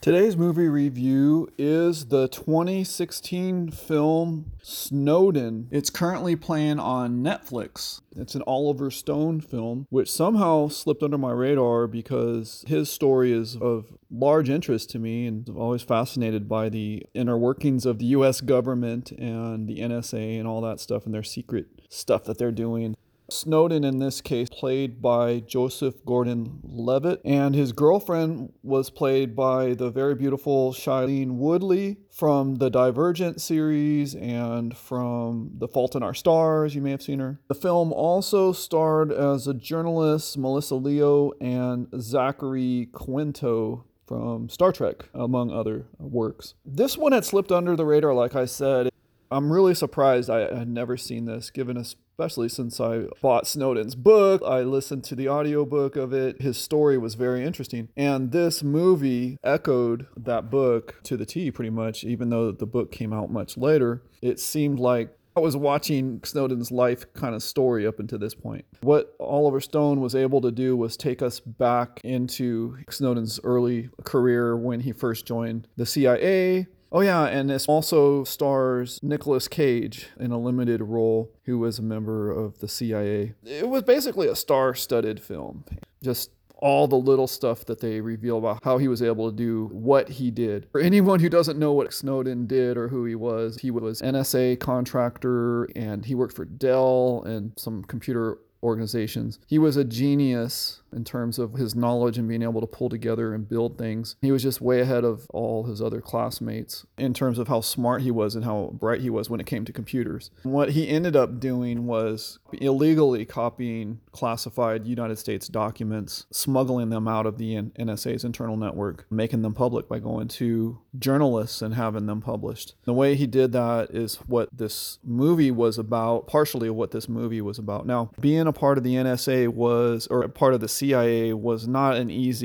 Today's movie review is the 2016 film Snowden. It's currently playing on Netflix. It's an Oliver Stone film, which somehow slipped under my radar because his story is of large interest to me, and I'm always fascinated by the inner workings of the US government and the NSA and all that stuff and their secret stuff that they're doing. Snowden, in this case, played by Joseph Gordon-Levitt, and his girlfriend was played by the very beautiful Shailene Woodley from the Divergent series and from The Fault in Our Stars. You may have seen her. The film also starred as a journalist, Melissa Leo, and Zachary Quinto from Star Trek, among other works. This one had slipped under the radar, like I said. I'm really surprised I had never seen this, especially since I bought Snowden's book. I listened to the audiobook of it. His story was very interesting. And this movie echoed that book to the T pretty much, even though the book came out much later. It seemed like I was watching Snowden's life kind of story up until this point. What Oliver Stone was able to do was take us back into Snowden's early career when he first joined the CIA. Oh yeah, and this also stars Nicolas Cage in a limited role, who was a member of the CIA. It was basically a star-studded film. Just all the little stuff that they reveal about how he was able to do what he did. For anyone who doesn't know what Snowden did or who he was NSA contractor, and he worked for Dell and some computer organizations. He was a genius in terms of his knowledge and being able to pull together and build things. He was just way ahead of all his other classmates in terms of how smart he was and how bright he was when it came to computers. What he ended up doing was illegally copying classified United States documents, smuggling them out of the NSA's internal network, making them public by going to journalists and having them published. The way he did that is what this movie was about, partially what this movie was about. Now, being a part of the NSA or a part of the CIA was not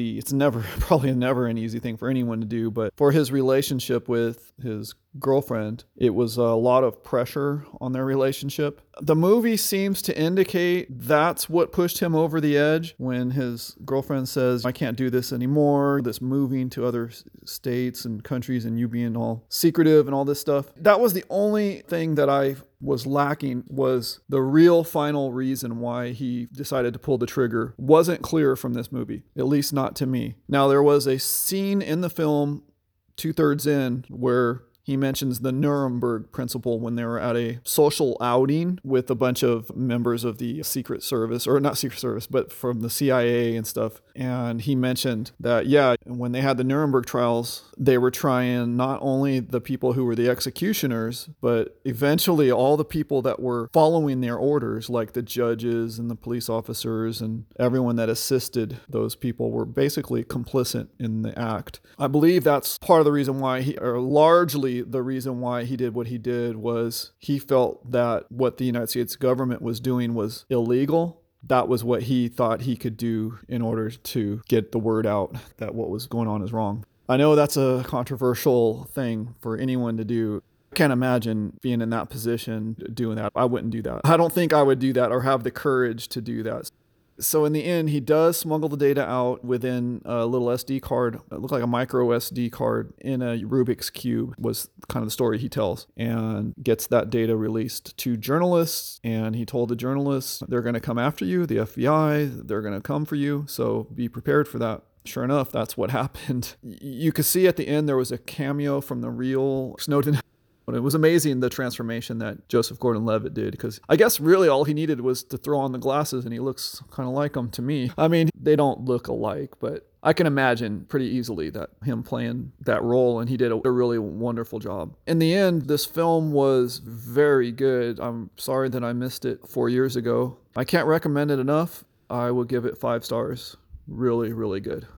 probably never an easy thing for anyone to do, but for his relationship with his girlfriend, it was a lot of pressure on their relationship. The movie seems to indicate that's what pushed him over the edge when his girlfriend says, "I can't do this anymore," this moving to other states and countries and you being all secretive and all this stuff. That was the only thing that I was lacking, was the real final reason why he decided to pull the trigger. Wasn't clear from this movie, at least not to me. Now, there was a scene in the film 2/3 in where he mentions the Nuremberg principle when they were at a social outing with a bunch of members of the Secret Service, or not Secret Service, but from the CIA and stuff. And he mentioned that, when they had the Nuremberg trials, they were trying not only the people who were the executioners, but eventually all the people that were following their orders, like the judges and the police officers and everyone that assisted those people, were basically complicit in the act. I believe that's part of the reason why largely the reason why he did what he did was he felt that what the United States government was doing was illegal. That was what he thought he could do in order to get the word out that what was going on is wrong. I know that's a controversial thing for anyone to do. I can't imagine being in that position doing that. I wouldn't do that. I don't think I would do that or have the courage to do that. So in the end, he does smuggle the data out within a little SD card. It looked like a micro SD card in a Rubik's Cube, was kind of the story he tells, and gets that data released to journalists. And he told the journalists, they're going to come after you, the FBI, they're going to come for you. So be prepared for that. Sure enough, that's what happened. You could see at the end there was a cameo from the real Snowden. But it was amazing, the transformation that Joseph Gordon-Levitt did, because I guess really all he needed was to throw on the glasses and he looks kind of like him to me. I mean, they don't look alike, but I can imagine pretty easily that him playing that role, and he did a really wonderful job. In the end, this film was very good. I'm sorry that I missed it 4 years ago. I can't recommend it enough. I will give it 5 stars. Really, really good.